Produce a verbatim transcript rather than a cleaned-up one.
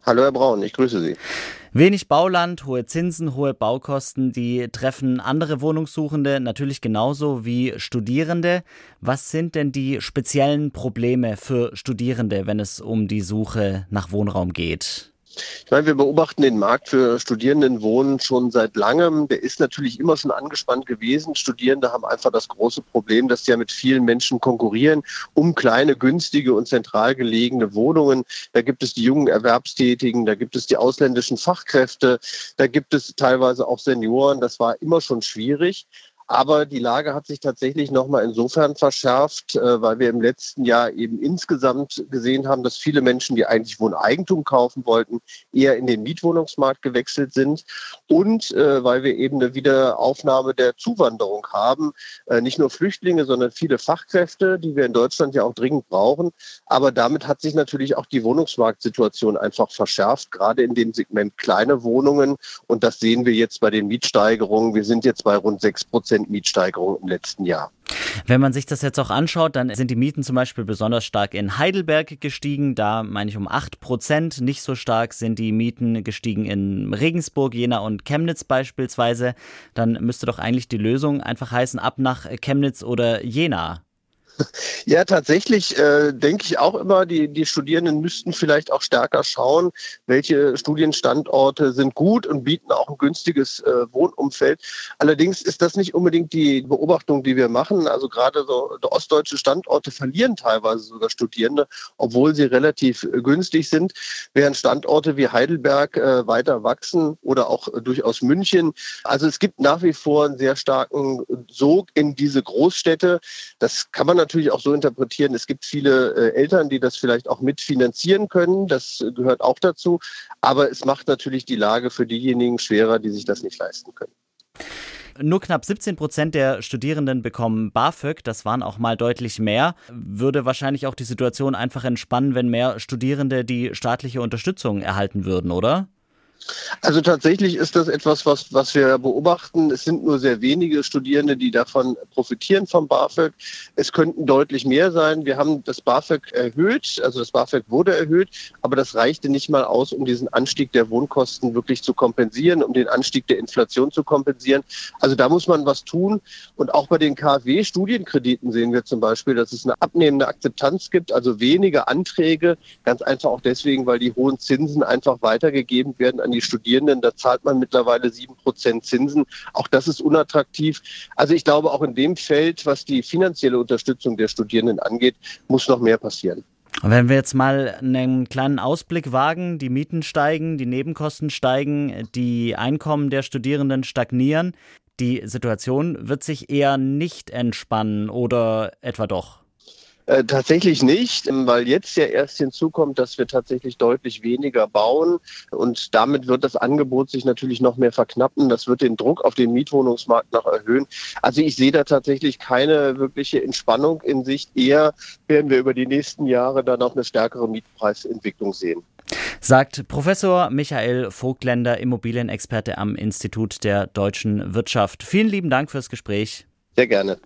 Hallo Herr Braun, ich grüße Sie. Wenig Bauland, hohe Zinsen, hohe Baukosten, die treffen andere Wohnungssuchende natürlich genauso wie Studierende. Was sind denn die speziellen Probleme für Studierende, wenn es um die Suche nach Wohnraum geht? Ich meine, wir beobachten den Markt für Studierendenwohnen schon seit langem. Der ist natürlich immer schon angespannt gewesen. Studierende haben einfach das große Problem, dass sie ja mit vielen Menschen konkurrieren um kleine, günstige und zentral gelegene Wohnungen. Da gibt es die jungen Erwerbstätigen, da gibt es die ausländischen Fachkräfte, da gibt es teilweise auch Senioren. Das war immer schon schwierig. Aber die Lage hat sich tatsächlich nochmal insofern verschärft, weil wir im letzten Jahr eben insgesamt gesehen haben, dass viele Menschen, die eigentlich Wohneigentum kaufen wollten, eher in den Mietwohnungsmarkt gewechselt sind. Und weil wir eben eine Wiederaufnahme der Zuwanderung haben, nicht nur Flüchtlinge, sondern viele Fachkräfte, die wir in Deutschland ja auch dringend brauchen. Aber damit hat sich natürlich auch die Wohnungsmarktsituation einfach verschärft, gerade in dem Segment kleine Wohnungen. Und das sehen wir jetzt bei den Mietsteigerungen. Wir sind jetzt bei rund sechs Prozent Mietsteigerung im letzten Jahr. Wenn man sich das jetzt auch anschaut, dann sind die Mieten zum Beispiel besonders stark in Heidelberg gestiegen. Da meine ich um acht Prozent. Nicht so stark sind die Mieten gestiegen in Regensburg, Jena und Chemnitz beispielsweise. Dann müsste doch eigentlich die Lösung einfach heißen, ab nach Chemnitz oder Jena. Ja, tatsächlich äh, denke ich auch immer, die, die Studierenden müssten vielleicht auch stärker schauen, welche Studienstandorte sind gut und bieten auch ein günstiges äh, Wohnumfeld. Allerdings ist das nicht unbedingt die Beobachtung, die wir machen. Also gerade so die ostdeutsche Standorte verlieren teilweise sogar Studierende, obwohl sie relativ äh, günstig sind, während Standorte wie Heidelberg äh, weiter wachsen oder auch äh, durchaus München. Also es gibt nach wie vor einen sehr starken Sog in diese Großstädte. Das kann man natürlich auch so interpretieren. Es gibt viele äh, Eltern, die das vielleicht auch mitfinanzieren können. Das äh, gehört auch dazu. Aber es macht natürlich die Lage für diejenigen schwerer, die sich das nicht leisten können. Nur knapp siebzehn Prozent der Studierenden bekommen BAföG. Das waren auch mal deutlich mehr. Würde wahrscheinlich auch die Situation einfach entspannen, wenn mehr Studierende die staatliche Unterstützung erhalten würden, oder? Also tatsächlich ist das etwas, was, was wir beobachten. Es sind nur sehr wenige Studierende, die davon profitieren vom BAföG. Es könnten deutlich mehr sein. Wir haben das BAföG erhöht, also das BAföG wurde erhöht, aber das reichte nicht mal aus, um diesen Anstieg der Wohnkosten wirklich zu kompensieren, um den Anstieg der Inflation zu kompensieren. Also da muss man was tun. Und auch bei den KfW-Studienkrediten sehen wir zum Beispiel, dass es eine abnehmende Akzeptanz gibt, also weniger Anträge, ganz einfach auch deswegen, weil die hohen Zinsen einfach weitergegeben werden an die Studierenden. Da zahlt man mittlerweile sieben Prozent Zinsen. Auch das ist unattraktiv. Also ich glaube, auch in dem Feld, was die finanzielle Unterstützung der Studierenden angeht, muss noch mehr passieren. Wenn wir jetzt mal einen kleinen Ausblick wagen, die Mieten steigen, die Nebenkosten steigen, die Einkommen der Studierenden stagnieren, die Situation wird sich eher nicht entspannen oder etwa doch? Äh, tatsächlich nicht, weil jetzt ja erst hinzukommt, dass wir tatsächlich deutlich weniger bauen und damit wird das Angebot sich natürlich noch mehr verknappen. Das wird den Druck auf den Mietwohnungsmarkt noch erhöhen. Also ich sehe da tatsächlich keine wirkliche Entspannung in Sicht. Eher werden wir über die nächsten Jahre dann noch eine stärkere Mietpreisentwicklung sehen. Sagt Professor Michael Vogtländer, Immobilienexperte am Institut der Deutschen Wirtschaft. Vielen lieben Dank fürs Gespräch. Sehr gerne.